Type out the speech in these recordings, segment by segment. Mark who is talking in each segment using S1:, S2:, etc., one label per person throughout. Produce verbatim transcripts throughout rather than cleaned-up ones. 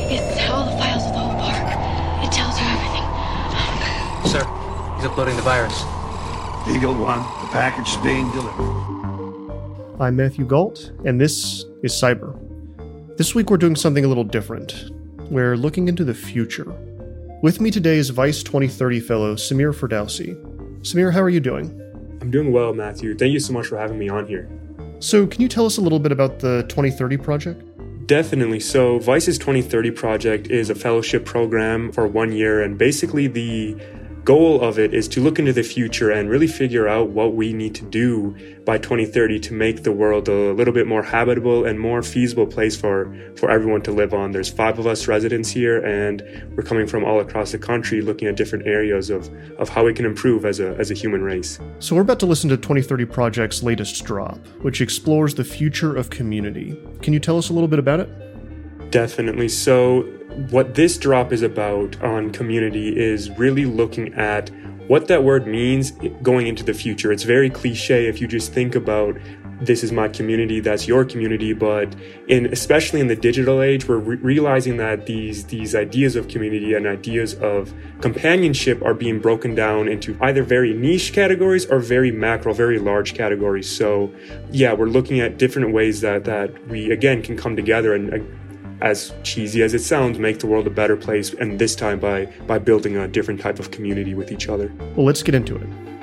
S1: It's all the files of the whole park. It tells her everything.
S2: Sir, he's uploading the virus.
S3: Eagle One, the package is being delivered.
S4: I'm Matthew Galt, and this is Cyber. This week we're doing something a little different. We're looking into the future. With me today is Vice twenty thirty fellow Samir Ferdowsi. Samir, how are you doing?
S5: I'm doing well, Matthew. Thank you so much for having me on here.
S4: So, can you tell us a little bit about the twenty thirty project?
S5: Definitely. So, Vice's twenty thirty project is a fellowship program for one year, and basically the goal of it is to look into the future and really figure out what we need to do by twenty thirty to make the world a little bit more habitable and more feasible place for, for everyone to live on. There's five of us residents here, and we're coming from all across the country looking at different areas of, of how we can improve as a, as a human race.
S4: So we're about to listen to twenty thirty Project's latest drop, which explores the future of community. Can you tell us a little bit about it?
S5: Definitely. So what this drop is about on community is really looking at what that word means going into the future. It's very cliche if you just think about this is my community, that's your community, but in especially in the digital age, we're re- realizing that these these ideas of community and ideas of companionship are being broken down into either very niche categories or very macro, very large categories. So yeah, we're looking at different ways that that we again can come together and uh, as cheesy as it sounds, make the world a better place, and this time by by building a different type of community with each other.
S4: Well, let's get into it.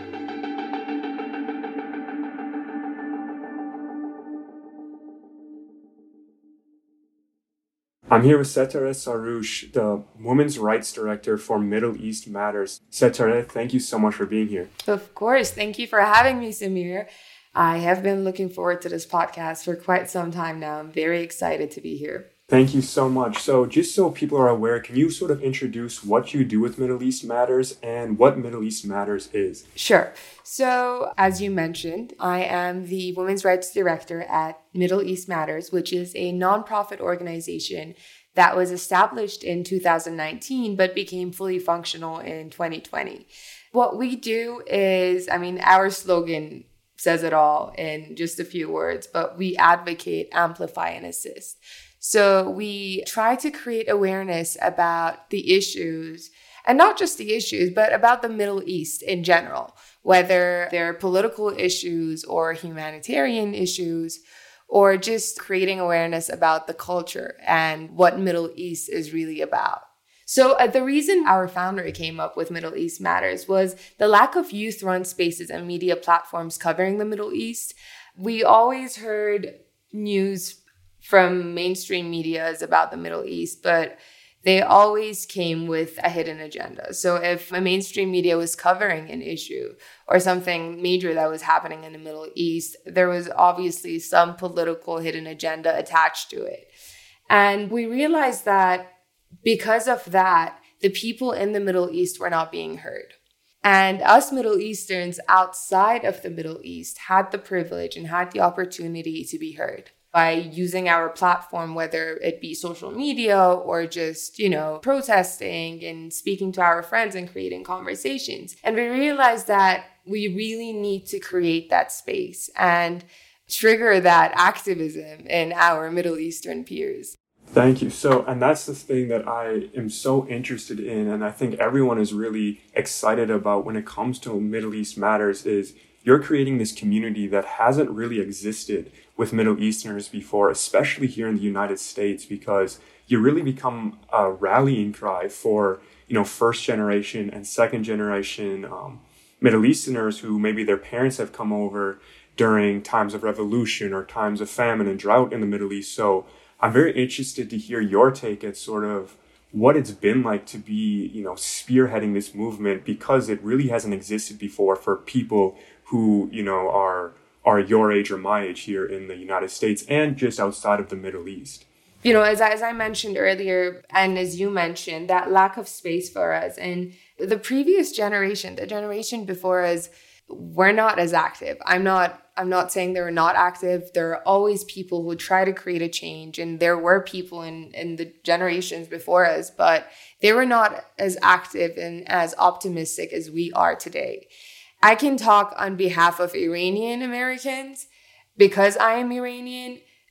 S5: I'm here with Setareh Saroush, the Women's Rights Director for Middle East Matters. Setareh, thank you so much for being here.
S6: Of course. Thank you for having me, Samir. I have been looking forward to this podcast for quite some time now. I'm very excited to be here.
S5: Thank you so much. So just so people are aware, can you sort of introduce what you do with Middle East Matters and what Middle East Matters is?
S6: Sure. So as you mentioned, I am the Women's Rights Director at Middle East Matters, which is a nonprofit organization that was established in two thousand nineteen, but became fully functional in twenty twenty. What we do is, I mean, our slogan says it all in just a few words, but we advocate, amplify, and assist. So we try to create awareness about the issues, and not just the issues, but about the Middle East in general, whether they're political issues or humanitarian issues, or just creating awareness about the culture and what Middle East is really about. So uh, the reason our founder came up with Middle East Matters was the lack of youth-run spaces and media platforms covering the Middle East. We always heard news from mainstream medias about the Middle East, but they always came with a hidden agenda. So if a mainstream media was covering an issue or something major that was happening in the Middle East, there was obviously some political hidden agenda attached to it. And we realized that because of that, the people in the Middle East were not being heard. And us Middle Easterns outside of the Middle East had the privilege and had the opportunity to be heard by using our platform, whether it be social media or just, you know, protesting and speaking to our friends and creating conversations. And we realized that we really need to create that space and trigger that activism in our Middle Eastern peers.
S5: Thank you. So, and that's the thing that I am so interested in, and I think everyone is really excited about when it comes to Middle East Matters, is you're creating this community that hasn't really existed with Middle Easterners before, especially here in the United States, because you really become a rallying cry for, you know, first generation and second generation um, Middle Easterners who maybe their parents have come over during times of revolution or times of famine and drought in the Middle East. So I'm very interested to hear your take at sort of what it's been like to be, you know, spearheading this movement, because it really hasn't existed before for people who, you know, are are your age or my age here in the United States and just outside of the Middle East.
S6: You know, as, as I mentioned earlier, and as you mentioned, that lack of space for us. And the previous generation, the generation before us, were not as active. I'm not I'm not saying they were not active. There are always people who try to create a change. And there were people in, in the generations before us, but they were not as active and as optimistic as we are today. I can talk on behalf of Iranian Americans because I am Iranian.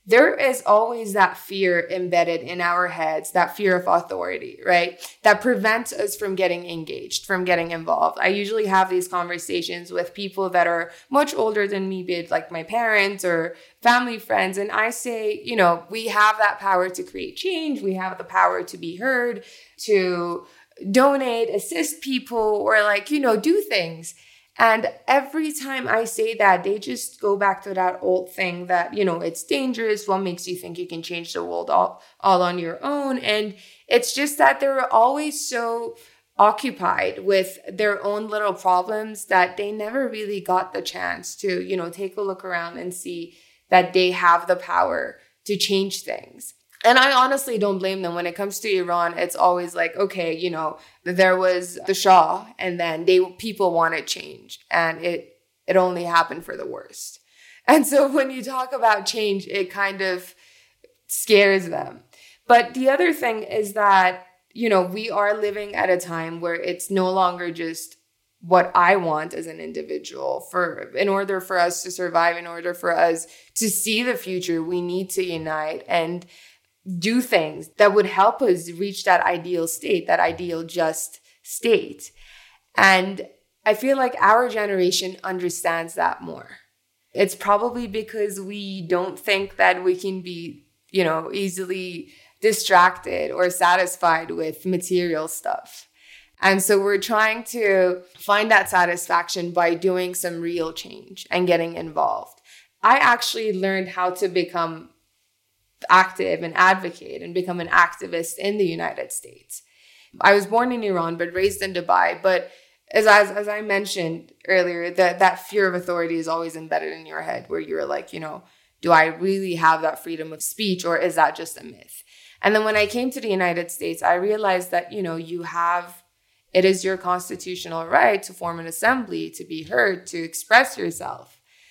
S6: there is always that fear embedded in our heads, that fear of authority, right? That prevents us from getting engaged, from getting involved. I usually have these conversations with people that are much older than me, be it like my parents or family friends. And I say, you know, we have that power to create change. We have the power to be heard, to donate, assist people, or like, you know, do things. And every time I say that, they just go back to that old thing that, you know, it's dangerous. What makes you think you can change the world all, all on your own? And it's just that they're always so occupied with their own little problems that they never really got the chance to, you know, take a look around and see that they have the power to change things. And I honestly don't blame them. When it comes to Iran, it's always like, okay, you know, there was the Shah, and then they people wanted change, and it it only happened for the worst. And so when you talk about change, it kind of scares them. But the other thing is that, you know, we are living at a time where it's no longer just what I want as an individual. For in order for us to survive, in order for us to see the future, we need to unite and do things that would help us reach that ideal state, that ideal just state. And I feel like our generation understands that more. It's probably because we don't think that we can be, you know, easily distracted or satisfied with material stuff. And so we're trying to find that satisfaction by doing some real change and getting involved. I actually learned how to become active and advocate and become an activist in the United States. I was born in Iran, but raised in Dubai. But as as, as I mentioned earlier, that, that fear of authority is always embedded in your head, where you're like, you know, do I really have that freedom of speech, or is that just a myth? And then when I came to the United States, I realized that, you know, you have, it is your constitutional right to form an assembly, to be heard, to express yourself.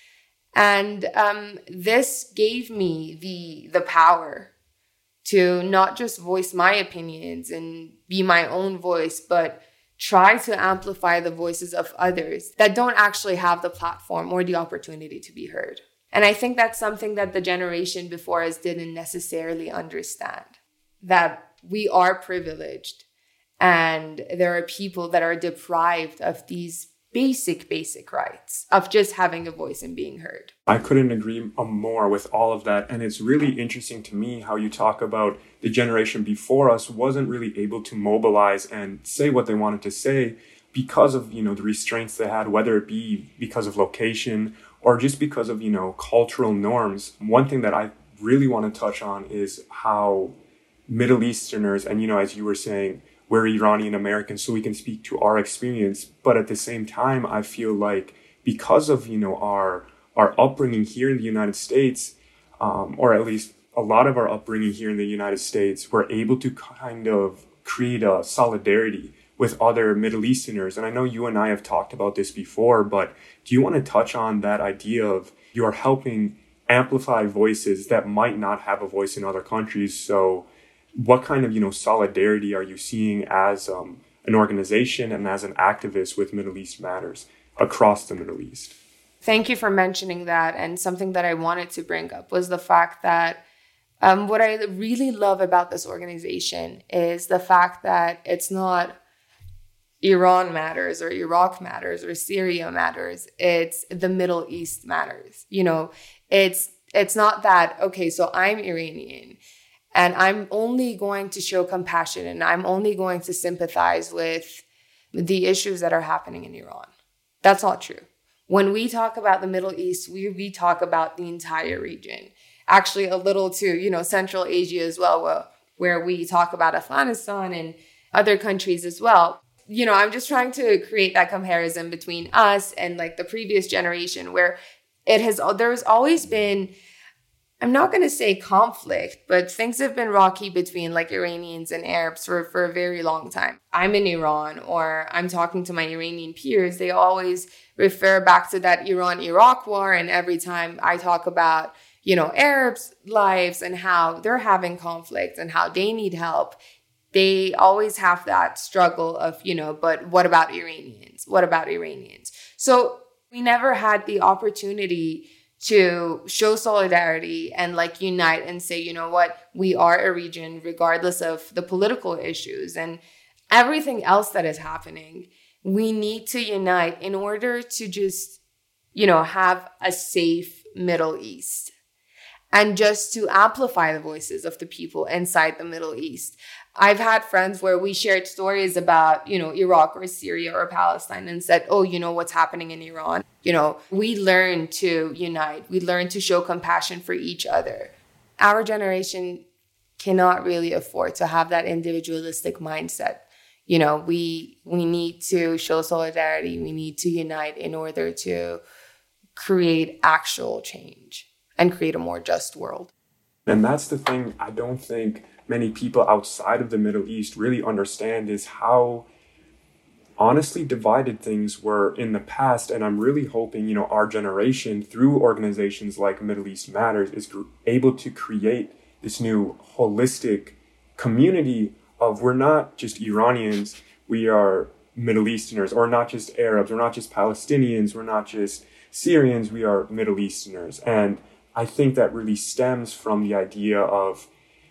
S6: And um, this gave me the the power to not just voice my opinions and be my own voice, but try to amplify the voices of others that don't actually have the platform or the opportunity to be heard. And I think that's something that the generation before us didn't necessarily understand, that we are privileged and there are people that are deprived of these basic, basic rights of just having a voice and being heard.
S5: I couldn't agree more with all of that. And it's really interesting to me how you talk about the generation before us wasn't really able to mobilize and say what they wanted to say because of, you know, the restraints they had, whether it be because of location or just because of, you know, cultural norms. One thing that I really want to touch on is how Middle Easterners, and, you know, as you were saying, we're Iranian Americans, so we can speak to our experience. But at the same time, I feel like because of, you know, our our upbringing here in the United States, um, or at least a lot of our upbringing here in the United States, we're able to kind of create a solidarity with other Middle Easterners. And I know you and I have talked about this before, but do you want to touch on that idea of you're helping amplify voices that might not have a voice in other countries? So what kind of, you know, solidarity are you seeing as um, an organization and as an activist with Middle East Matters across the Middle East?
S6: Thank you for mentioning that. And something that I wanted to bring up was the fact that um, what I really love about this organization is the fact that it's not Iran matters or Iraq matters or Syria matters. It's the Middle East matters. You know, it's it's not that, okay, so I'm Iranian and I'm only going to show compassion and I'm only going to sympathize with the issues that are happening in Iran. That's not true. When we talk about the Middle East, we, we talk about the entire region. Actually, a little to, you know, Central Asia as well, where, where we talk about Afghanistan and other countries as well. You know, I'm just trying to create that comparison between us and like the previous generation where it has, there's always been, I'm not going to say conflict, but things have been rocky between like Iranians and Arabs for, for a very long time. I'm in Iran or I'm talking to my Iranian peers. They always refer back to that Iran-Iraq war. And every time I talk about, you know, Arabs' lives and how they're having conflict and how they need help, they always have that struggle of, you know, but what about Iranians? What about Iranians? So we never had the opportunity to show solidarity and like unite and say, you know what, we are a region regardless of the political issues and everything else that is happening. We need to unite in order to just, you know, have a safe Middle East and just to amplify the voices of the people inside the Middle East. I've had friends where we shared stories about, you know, Iraq or Syria or Palestine and said, oh, you know, what's happening in Iran? You know, we learn to unite. We learn to show compassion for each other. Our generation cannot really afford to have that individualistic mindset. You know, we we need to show solidarity. We need to unite in order to create actual change and create a more just world.
S5: And that's the thing I don't think many people outside of the Middle East really understand is how honestly divided things were in the past. And I'm really hoping, you know, our generation through organizations like Middle East Matters is able to create this new holistic community of we're not just Iranians, we are Middle Easterners, or not just Arabs, we're not just Palestinians, we're not just Syrians, we are Middle Easterners. And I think that really stems from the idea of,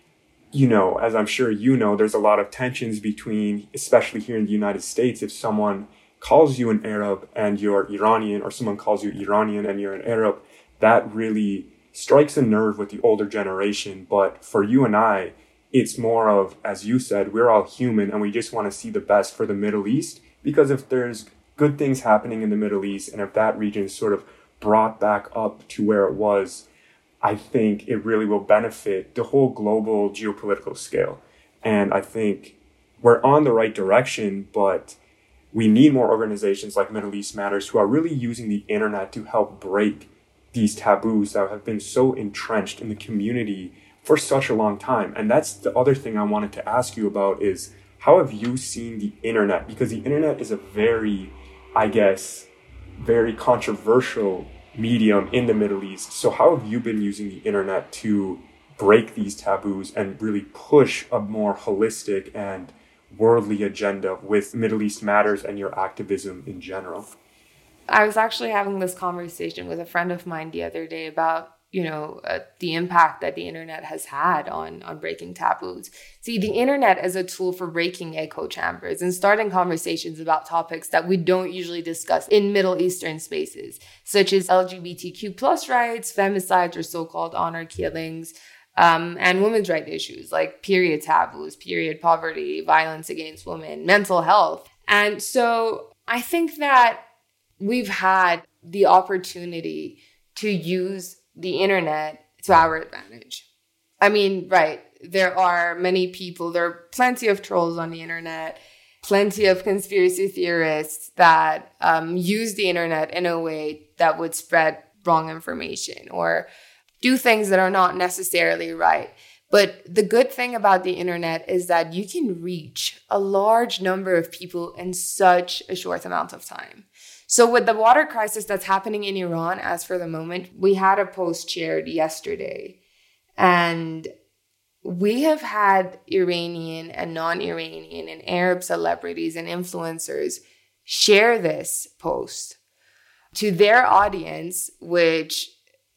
S5: you know, as I'm sure you know, there's a lot of tensions between, especially here in the United States, if someone calls you an Arab and you're Iranian, or someone calls you Iranian and you're an Arab, that really strikes a nerve with the older generation. But for you and I, it's more of, as you said, we're all human and we just want to see the best for the Middle East. Because if there's good things happening in the Middle East and if that region is sort of brought back up to where it was, I think it really will benefit the whole global geopolitical scale. And I think we're on the right direction, but we need more organizations like Middle East Matters who are really using the internet to help break these taboos that have been so entrenched in the community for such a long time. And that's the other thing I wanted to ask you about is, how have you seen the internet? Because the internet is a very, I guess, very controversial medium in the Middle East. So how have you been using the internet to break these taboos and really push a more holistic and worldly agenda with Middle East Matters and your activism in general?
S6: I was actually having this conversation with a friend of mine the other day about, you know, uh, the impact that the internet has had on, on breaking taboos. See, the internet is a tool for breaking echo chambers and starting conversations about topics that we don't usually discuss in Middle Eastern spaces, such as L G B T Q plus rights, femicides or so-called honor killings, um, and women's rights issues like period taboos, period poverty, violence against women, mental health. And so I think that we've had the opportunity to use the internet to our advantage. I mean, right, there are many people, there are plenty of trolls on the internet, plenty of conspiracy theorists that um, use the internet in a way that would spread wrong information or do things that are not necessarily right. But the good thing about the internet is that you can reach a large number of people in such a short amount of time. So with the water crisis that's happening in Iran, as for the moment, we had a post shared yesterday. And we have had Iranian and non-Iranian and Arab celebrities and influencers share this post to their audience, which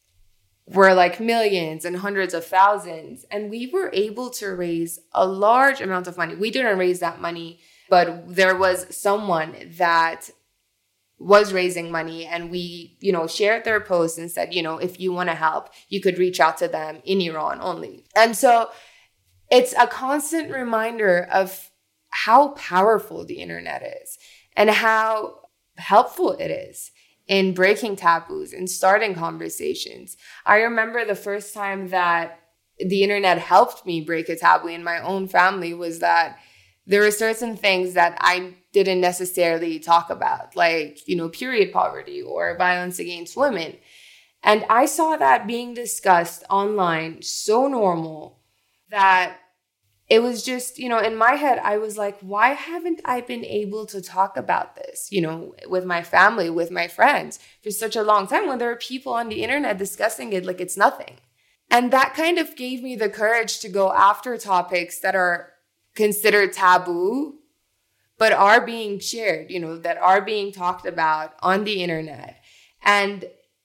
S6: were like millions and hundreds of thousands. And we were able to raise a large amount of money. We didn't raise that money, but there was someone that was raising money, and we, you know, shared their posts and said, you know, if you want to help, you could reach out to them in Iran only. And so it's a constant reminder of how powerful the internet is and how helpful it is in breaking taboos and starting conversations. I remember the first time that the internet helped me break a taboo in my own family was that there were certain things that I didn't necessarily talk about, like, you know, period poverty or violence against women. And I saw that being discussed online so normal that it was just, you know, in my head, I was like, why haven't I been able to talk about this, you know, with my family, with my friends for such a long time when there are people on the internet discussing it like it's nothing? And that kind of gave me the courage to go after topics that are considered taboo, but are being shared, you know, that are being talked about on the internet. And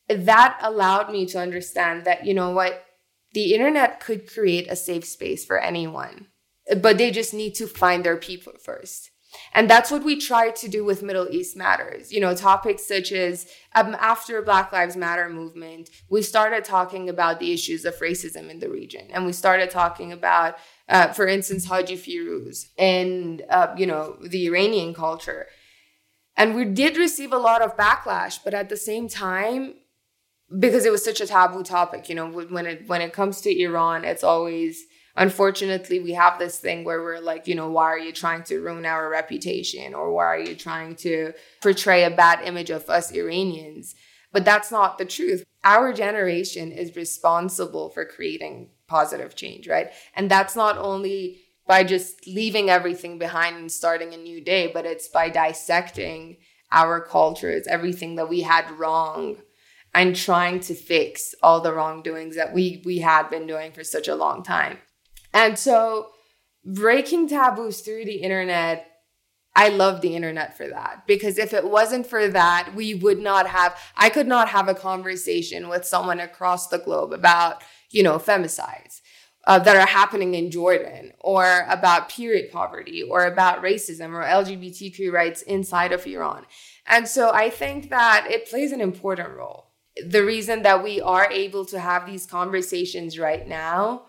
S6: that allowed me to understand that, you know what, the internet could create a safe space for anyone, but they just need to find their people first. And that's what we try to do with Middle East Matters. You know, topics such as um, after Black Lives Matter movement, we started talking about the issues of racism in the region. And we started talking about, uh, for instance, Haji Firouz and, uh, you know, the Iranian culture. And we did receive a lot of backlash, but at the same time, because it was such a taboo topic, you know, when it when it comes to Iran, it's always, unfortunately, we have this thing where we're like, you know, why are you trying to ruin our reputation? Or why are you trying to portray a bad image of us Iranians? But that's not the truth. Our generation is responsible for creating positive change, right? And that's not only by just leaving everything behind and starting a new day, but it's by dissecting our cultures, everything that we had wrong, and trying to fix all the wrongdoings that we we had been doing for such a long time. And so breaking taboos through the internet, I love the internet for that. Because if it wasn't for that, we would not have, I could not have a conversation with someone across the globe about, you know, femicides uh, that are happening in Jordan, or about period poverty, or about racism or L G B T Q rights inside of Iran. And so I think that it plays an important role. The reason that we are able to have these conversations right now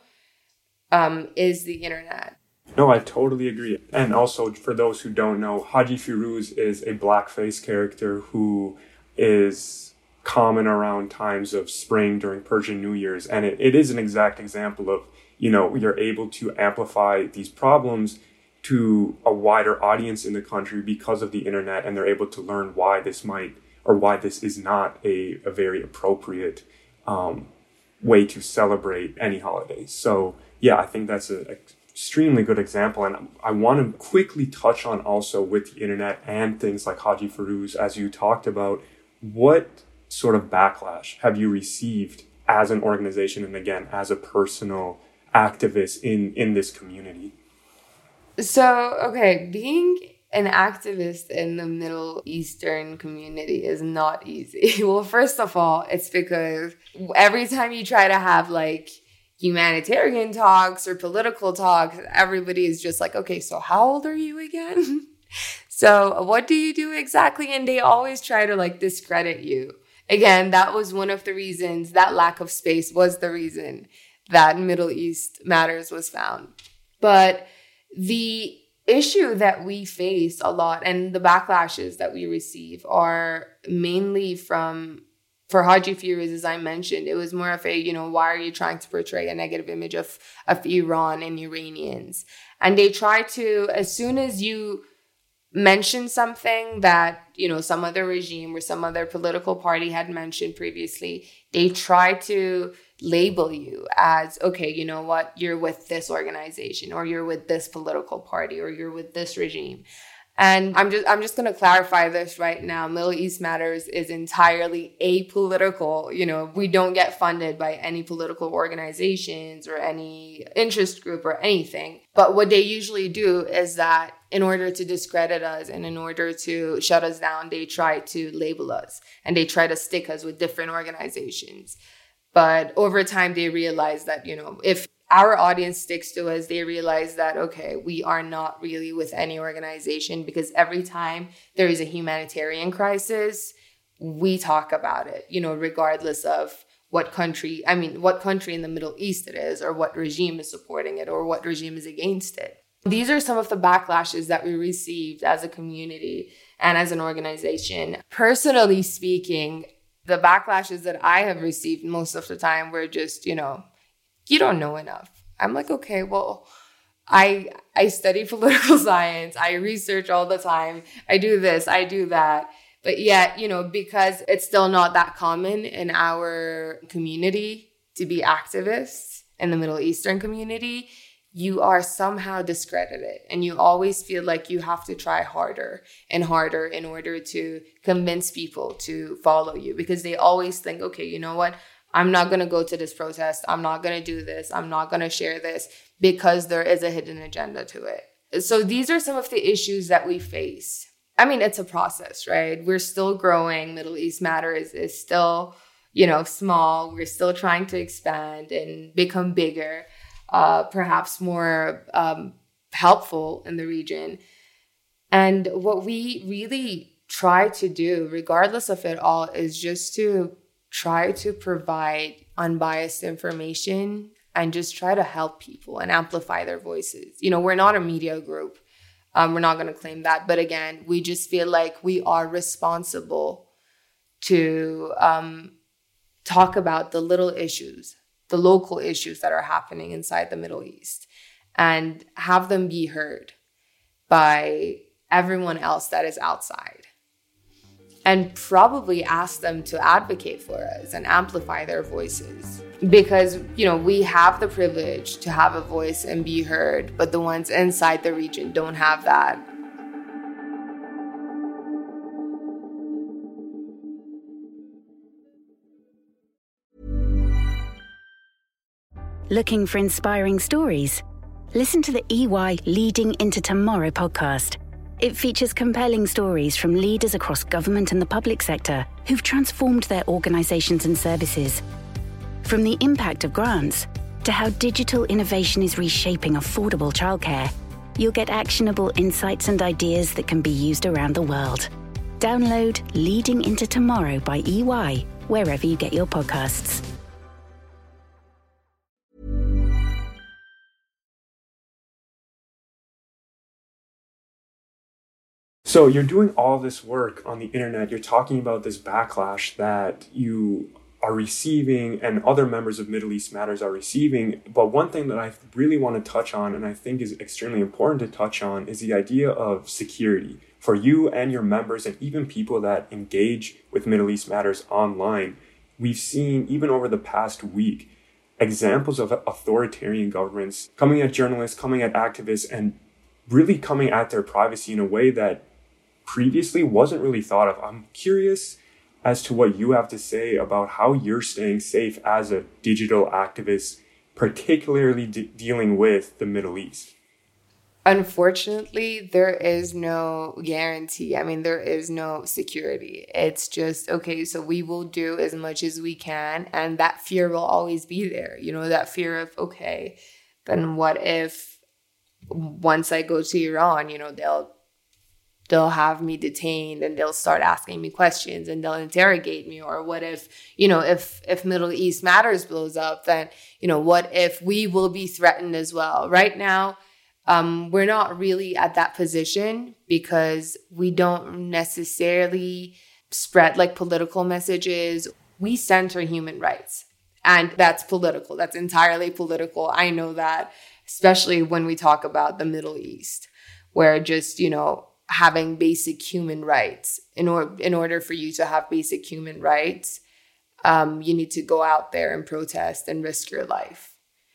S6: um, is the internet.
S5: No, I totally agree. And also, for those who don't know, Haji Firouz is a blackface character who is common around times of spring during Persian New Year's. And it, it is an exact example of, you know, you're able to amplify these problems to a wider audience in the country because of the internet, and they're able to learn why this might, or why this is not a, a very appropriate um, way to celebrate any holidays. So yeah, I think that's an extremely good example. And I want to quickly touch on also with the internet and things like Haji Firouz, as you talked about, what sort of backlash have you received as an organization, and again, as a personal activist in, in this community?
S6: So, okay, being an activist in the Middle Eastern community is not easy. Well, first of all, it's because every time you try to have like humanitarian talks or political talks, everybody is just like, okay, so how old are you again? So what do you do exactly? And they always try to like discredit you. Again, that was one of the reasons, that lack of space was the reason that Middle East Matters was found. But the issue that we face a lot, and the backlashes that we receive, are mainly from, for Haji Firouz, as I mentioned, it was more of a, you know, why are you trying to portray a negative image of, of Iran and Iranians? And they try to, as soon as you mention something that, you know, some other regime or some other political party had mentioned previously, they try to label you as, okay, you know what, you're with this organization, or you're with this political party, or you're with this regime. And I'm just I'm just going to clarify this right now. Middle East Matters is entirely apolitical. You know, we don't get funded by any political organizations or any interest group or anything. But what they usually do is that in order to discredit us and in order to shut us down, they try to label us and they try to stick us with different organizations. But over time, they realize that, you know, if our audience sticks to us, they realize that, okay, we are not really with any organization, because every time there is a humanitarian crisis, we talk about it, you know, regardless of what country, I mean, what country in the Middle East it is, or what regime is supporting it, or what regime is against it. These are some of the backlashes that we received as a community and as an organization. Personally speaking, the backlashes that I have received most of the time were just, you know, you don't know enough. I'm like, okay, well, I I study political science. I research all the time. I do this, I do that. But yet, you know, because it's still not that common in our community to be activists in the Middle Eastern community, you are somehow discredited. And you always feel like you have to try harder and harder in order to convince people to follow you, because they always think, okay, you know what? I'm not going to go to this protest. I'm not going to do this. I'm not going to share this, because there is a hidden agenda to it. So these are some of the issues that we face. I mean, it's a process, right? We're still growing. Middle East Matters is still, you know, small. We're still trying to expand and become bigger, uh, perhaps more um, helpful in the region. And what we really try to do, regardless of it all, is just to try to provide unbiased information and just try to help people and amplify their voices. You know, we're not a media group. Um, we're not going to claim that. But again, we just feel like we are responsible to um, talk about the little issues, the local issues that are happening inside the Middle East, and have them be heard by everyone else that is outside. And probably ask them to advocate for us and amplify their voices. Because, you know, we have the privilege to have a voice and be heard, but the ones inside the region don't have that.
S7: Looking for inspiring stories? Listen to the E Y Leading into Tomorrow podcast. It features compelling stories from leaders across government and the public sector who've transformed their organizations and services. From the impact of grants to how digital innovation is reshaping affordable childcare, you'll get actionable insights and ideas that can be used around the world. Download Leading into Tomorrow by E Y wherever you get your podcasts.
S5: So you're doing all this work on the internet. You're talking about this backlash that you are receiving and other members of Middle East Matters are receiving. But one thing that I really want to touch on, and I think is extremely important to touch on, is the idea of security for you and your members and even people that engage with Middle East Matters online. We've seen, even over the past week, examples of authoritarian governments coming at journalists, coming at activists, and really coming at their privacy in a way that previously wasn't really thought of. I'm curious as to what you have to say about how you're staying safe as a digital activist, particularly de- dealing with the Middle East.
S6: Unfortunately, there is no guarantee. I mean, there is no security. It's just, okay, so we will do as much as we can. And that fear will always be there. You know, that fear of, okay, then what if once I go to Iran, you know, they'll they'll have me detained and they'll start asking me questions and they'll interrogate me. Or what if, you know, if, if Middle East Matters blows up, then, you know, what if we will be threatened as well? Right now, um, we're not really at that position because we don't necessarily spread like political messages. We center human rights, and that's political. That's entirely political. I know that, especially when we talk about the Middle East, where just, you know, having basic human rights. In, or- in order for you to have basic human rights, um, you need to go out there and protest and risk your life.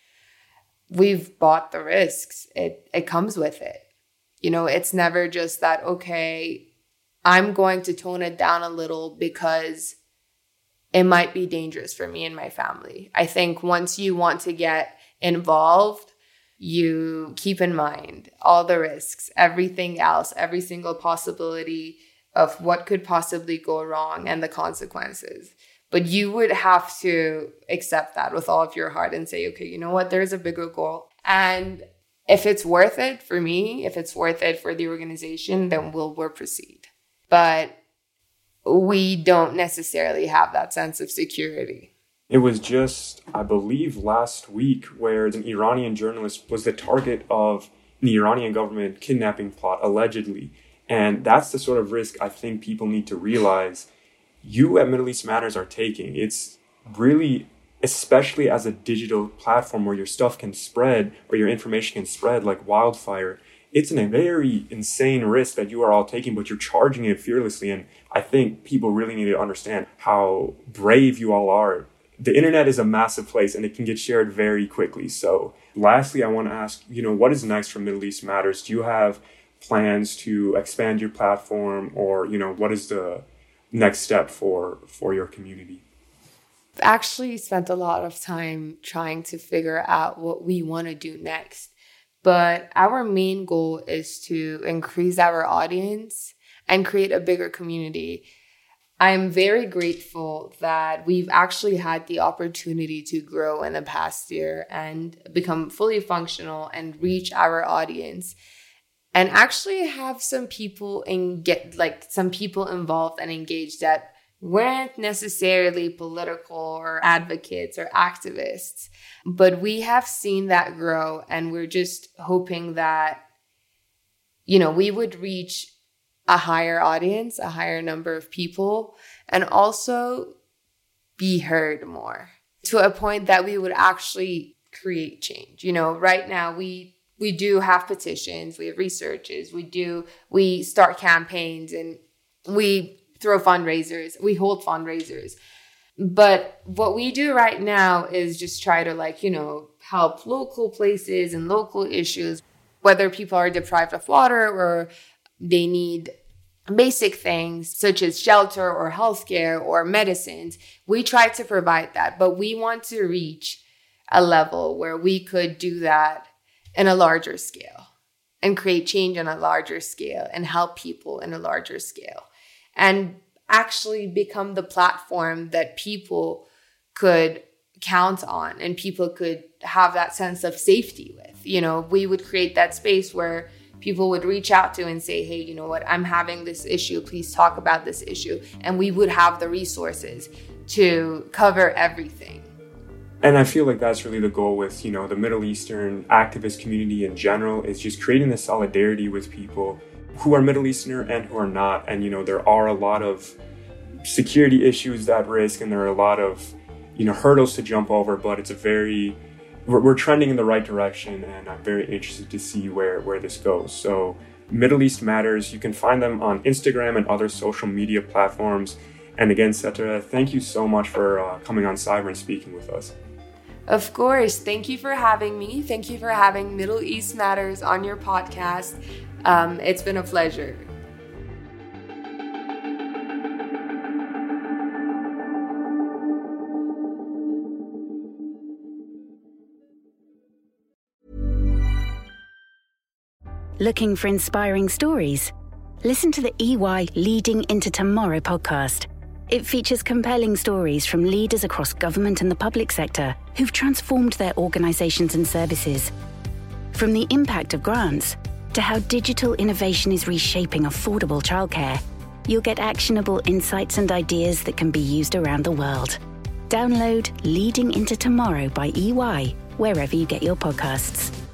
S6: We've bought the risks. It it comes with it. You know, it's never just that, okay, I'm going to tone it down a little because it might be dangerous for me and my family. I think once you want to get involved, you keep in mind all the risks, everything else, every single possibility of what could possibly go wrong and the consequences. But you would have to accept that with all of your heart and say, okay, you know what, there's a bigger goal. And if it's worth it for me, if it's worth it for the organization, then we'll, we'll proceed. But we don't necessarily have that sense of security.
S5: It was just, I believe, last week where an Iranian journalist was the target of an Iranian government kidnapping plot, allegedly. And that's the sort of risk I think people need to realize you at Middle East Matters are taking. It's really, especially as a digital platform where your stuff can spread, or your information can spread like wildfire, it's a very insane risk that you are all taking, but you're charging it fearlessly. And I think people really need to understand how brave you all are. The internet is a massive place and it can get shared very quickly. So lastly, I want to ask, you know, what is next for Middle East Matters? Do you have plans to expand your platform, or, you know, what is the next step for, for your community?
S6: I've actually spent a lot of time trying to figure out what we want to do next. But our main goal is to increase our audience and create a bigger community. I'm very grateful that we've actually had the opportunity to grow in the past year and become fully functional and reach our audience and actually have some people and get like some people involved and engaged that weren't necessarily political or advocates or activists, but we have seen that grow, and we're just hoping that, you know, we would reach a higher audience, a higher number of people, and also be heard more to a point that we would actually create change. You know, right now we we do have petitions, we have researches, we do, we start campaigns, and we throw fundraisers, we hold fundraisers. But what we do right now is just try to, like, you know, help local places and local issues, whether people are deprived of water or they need basic things such as shelter or healthcare or medicines. We try to provide that, but we want to reach a level where we could do that in a larger scale and create change on a larger scale and help people in a larger scale and actually become the platform that people could count on and people could have that sense of safety with. You know, we would create that space where people would reach out to and say, hey, you know what, I'm having this issue, please talk about this issue. And we would have the resources to cover everything.
S5: And I feel like that's really the goal with, you know, the Middle Eastern activist community in general, is just creating the solidarity with people who are Middle Easterner and who are not. And, you know, there are a lot of security issues at risk, and there are a lot of, you know, hurdles to jump over, but it's a very, we're, we're trending in the right direction, and I'm very interested to see where, where this goes. So Middle East Matters, you can find them on Instagram and other social media platforms. And again, Setra, thank you so much for uh, coming on Cyber and speaking with us.
S6: Of course. Thank you for having me. Thank you for having Middle East Matters on your podcast. Um, it's been a pleasure.
S7: Looking for inspiring stories? Listen to the E Y Leading into Tomorrow podcast. It features compelling stories from leaders across government and the public sector who've transformed their organizations and services. From the impact of grants to how digital innovation is reshaping affordable childcare, you'll get actionable insights and ideas that can be used around the world. Download Leading into Tomorrow by E Y wherever you get your podcasts.